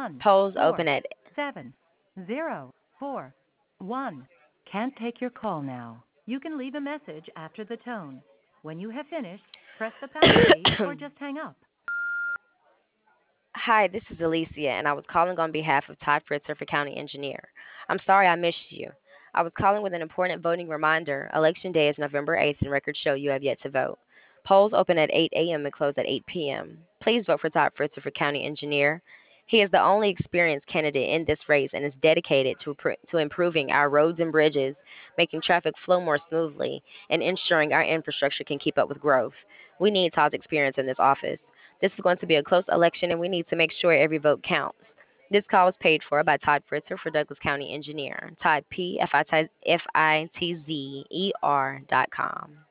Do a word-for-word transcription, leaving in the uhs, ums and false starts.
one Polls open four at seven zero four one. Can't take your call now. You can leave a message after the tone. When you have finished, press the pound key or just hang up. Hi, this is Alicia, and I was calling on behalf of Todd Fritzer for County Engineer. I'm sorry I missed you. I was calling with an important voting reminder. Election day is November eighth, and records show you have yet to vote. Polls open at eight a m and close at eight p m. Please vote for Todd Fritzer for County Engineer. He is the only experienced candidate in this race and is dedicated to, pr- to improving our roads and bridges, making traffic flow more smoothly, and ensuring our infrastructure can keep up with growth. We need Todd's experience in this office. This is going to be a close election, and we need to make sure every vote counts. This call was paid for by Todd Fritzer for Douglas County Engineer. Todd P. F I T Z E R dot com.